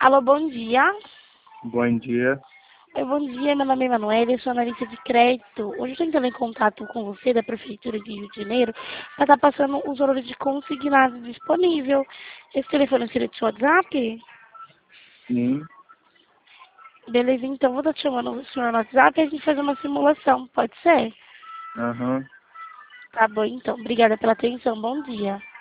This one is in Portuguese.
Alô, bom dia. Bom dia. Oi, bom dia, meu nome é Emanuele, eu sou analista de crédito. Hoje eu estou entrando em contato com você da Prefeitura de Rio de Janeiro para estar passando os valores de consignado disponível. Esse telefone seria do seu WhatsApp? Sim. Beleza, então vou estar te chamando o senhor no WhatsApp e a gente faz uma simulação, pode ser? Aham. Tá bom, então. Obrigada pela atenção, bom dia.